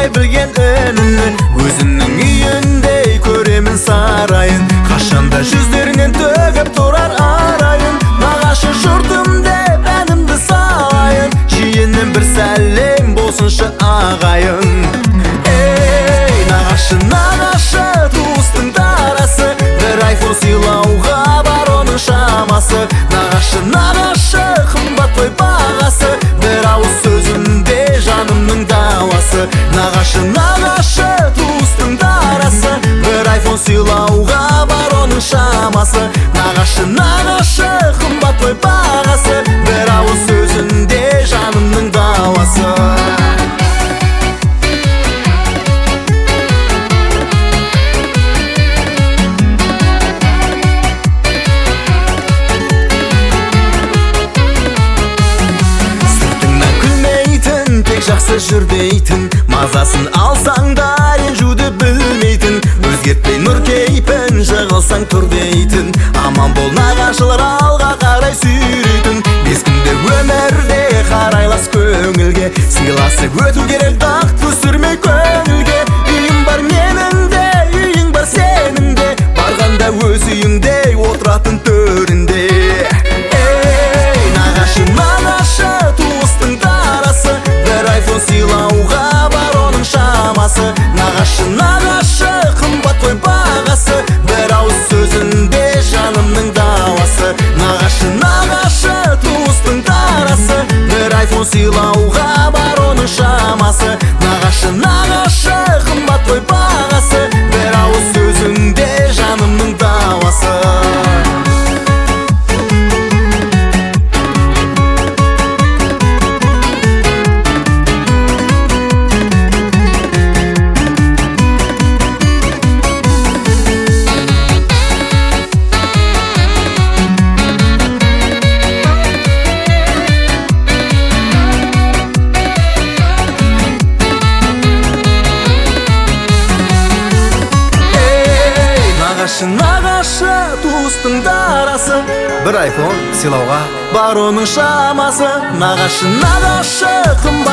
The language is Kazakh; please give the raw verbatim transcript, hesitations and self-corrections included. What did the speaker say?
аңдай білген үнімді, өзімнің үйіндей көремін сарайын. Қашанда жүздерінен төгіп тұрар арайын, нағашы жұртым деп әнімді салайын. Жиеннен бір сәлем болсыншы ағайын. Ей, нағашы, нағашы, туыстың тарасы, бір айфон сыйлауға бар оның шамасы. Нағашы, нағашы, қымбат қой бағасы, бір ауыз сөзінде жанымның дауасы. Нағашы, нағашы, туыстың тарасы, бір айфон сыйлауға бар оның шамасы. Нағашы, нағашы, қымбат қой бағасы, бір ауыз сөзінде жанымның дауасы. Жақсы жүр дейтін, мазасын алсаң да ренжуді білмейтін, өзгертпей нұр кейпін жығылсаң тұр дейтін. Аман бол нағашылар алға қарай сүйрейтін, бес күнде өмірде қарайлас көңілге, сыйласып өту керек дақ түсірмей көңілге. Үйім бар менің де, үйің бар сенің де, барғанда өз үйіңдей отыратын төрінде. Ей, нағашы, нағашы, туыстың тарасы, бір айфон сыйлауға бар оның шамасы. Нағашы, нағашы, қымбат қой бағасы, бір ауыз сөзінде жанымның дауасы. Нағашы, нағашы, туыстың тарасы, бір айфон сыйлауға бар оның шамасы. Нағашы, нағашы, қымбат қой бағасы, бір ауыз сөзінде жанымның дауасы. Нағашы, нағашы, туыстың дарасы, бір айфон сыйлауға бар оның шамасы. Нағашы, нағашы, қымбат